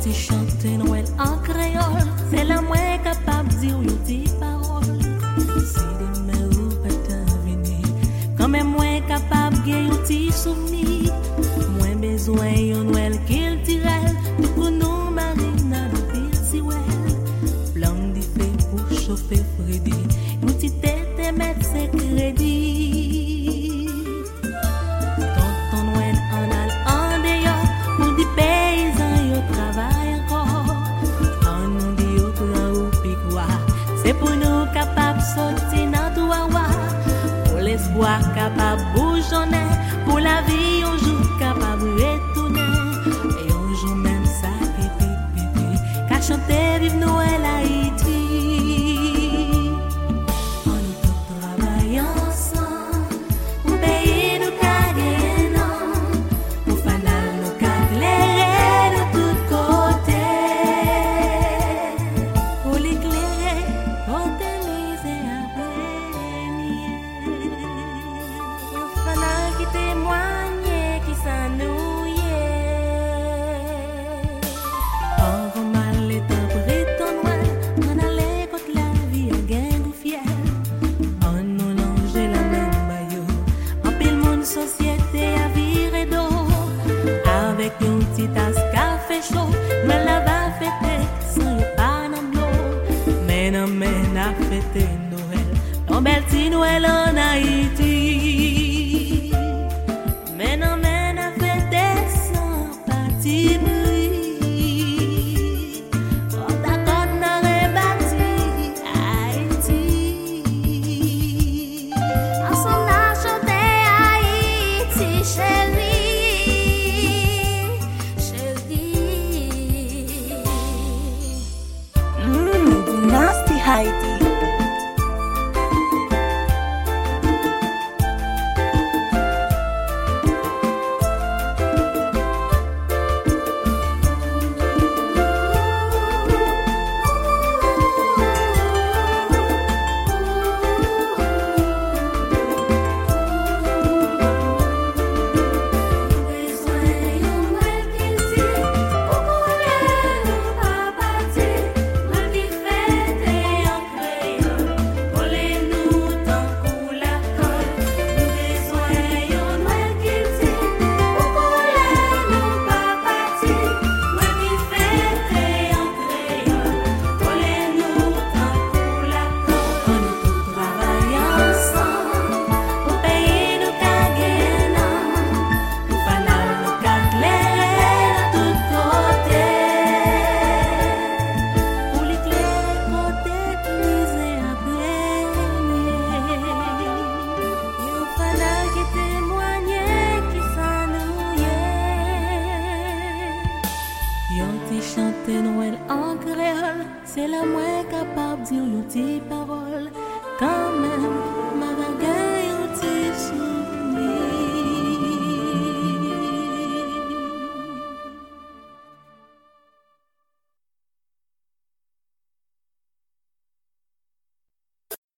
ti chante Noël en créole, c'est la moins capable de dire une petite parole. Si demain ou pas t'en venir, quand même moins capable de gagner un petit souvenir. Moins besoin d'un Noël qu'il tire pour nous mariner dans le petit well. Blanc d'y fait pour chauffer Freddy, nous t'y t'es mettre ses crédits. Tonton Noël en al en dehors, nous dit paysans yo travail encore. En nous dit au grand ou picoua, c'est pour nous capables sortir dans tout wa. Pour l'espoir capable bourgeonner, pour la vie un jour capable retourner. Et un jour même ça pipi, qu'à chanter vive Noël Haïti. On nous tous travaille ensemble, un pays nous qu'a gagné non. Pour fanal nous qu'a éclairé de tous côtés. Pour l'éclairer, côté misérable. Un fanal qui témoigne, qui s'annouille. Or mal est un breton noir, on allait contre la vie à gang ou fiel. On nous longeait la même maillot, en pile monde société à virer d'eau. Avec une petite tasse café chaud, me la va fêter sans le pan en l'eau. Mais non, n'a fêté Noël, non belle petit Noël en Haïti. Mais non, n'a fêté sans parti bruit. Oh, d'accord, n'a rebâti Haïti. En son âge chanté Haïti, chérie, chérie. Nasty Haiti. Chanter Noël en créole, c'est la moins capable de dire une petite parole. Quand même, ma baguette.